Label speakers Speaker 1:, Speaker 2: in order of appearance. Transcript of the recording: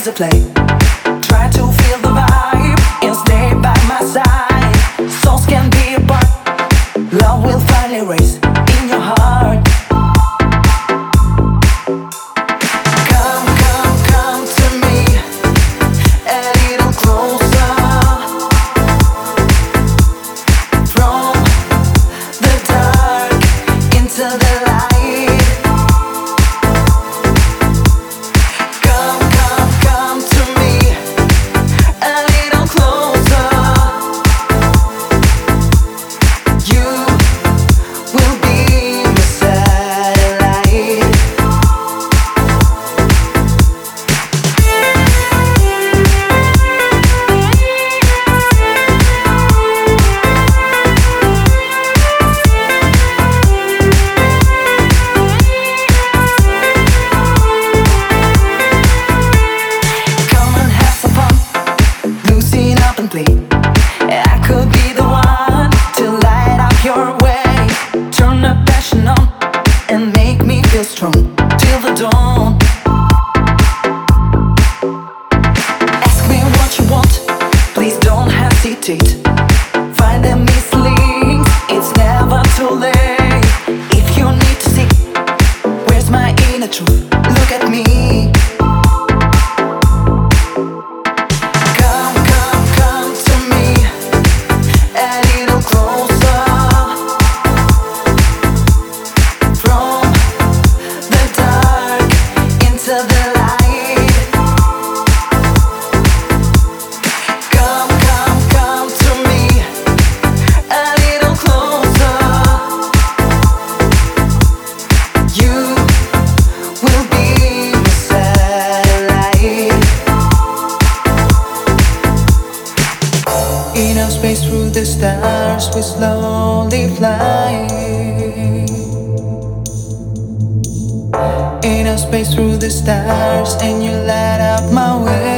Speaker 1: to play. Try to feel the vibe and stay by my side. Souls can be apart. Love will finally raise in your heart. Come, come, come to me a little closer. From the dark into the light. Come, come, come to me a little closer. You will be my satellite. Come and have some fun, loosen up and play. I could be the one to light up your way. Turn the passion on and make me feel strong till the dawn. Ask me what you want, please don't hesitate. Find the misleadings, it's never too late. If you need to see where's my inner truth, look at me. Come, come, come to me a little closer. From the dark into the light. Come, come, come to me a little closer. You will be my satellite. In our space through the stars, we slowly fly. In our space through the stars, and you light up my way.